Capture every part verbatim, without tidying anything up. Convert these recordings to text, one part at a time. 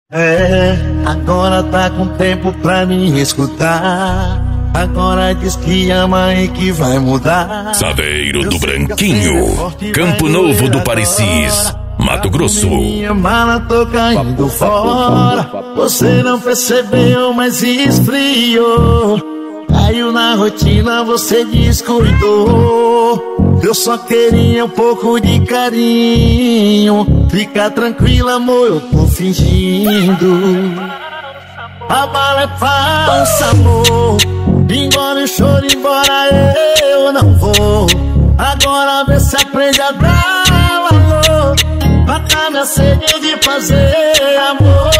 É, agora tá com tempo pra me escutar. Agora diz que ama e que vai mudar. Saveiro do Branquinho, Campo Novo do Parecis, Mato Grosso. Minha mala tô caindo fora. Você não percebeu, mas esfriou. Caiu na rotina, você descuidou. Eu só queria um pouco de carinho. Fica tranquila, amor, eu tô fingindo. A bala é falsa, amor. Engole o choro, embora eu não vou. Agora vê se aprende a dar valor. Matar minha sede de fazer amor.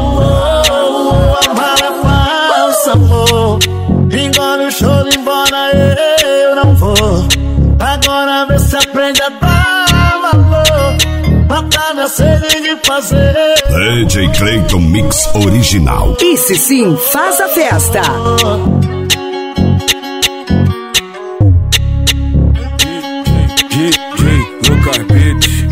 A bala é falsa, amor. Engole o choro, embora eu não vou. Agora vê se aprende a dar valor. Matar minha sede de fazer. D J Clayton Mix Original. Esse sim faz a festa. D J Lucas Beats.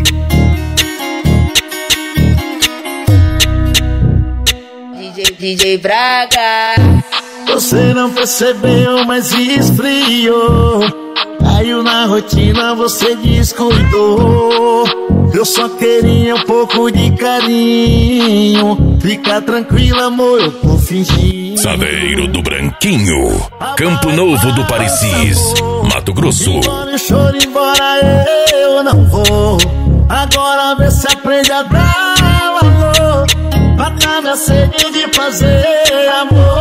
D J, D J Braga. Você não percebeu, mas esfriou. Caiu na rotina, você descuidou. Eu só queria um pouco de carinho. Fica tranquila, amor, eu tô fingindo. Saveiro do Branquinho, Campo Novo do Parecis, Mato Grosso. Engole o choro, embora eu não vou. Agora vê se aprende a dar valor. Matar minha sede de fazer amor.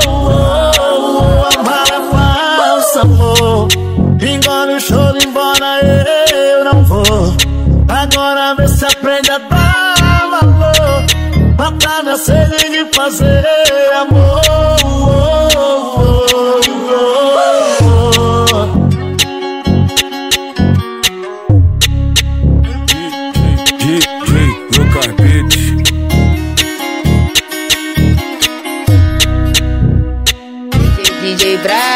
Amar é falsa, amor. Engole o choro, embora eu não vou. Agora vê se aprende a dar valor. Matar minha sede de fazer amor. D J Lucas Beats. D J Braga.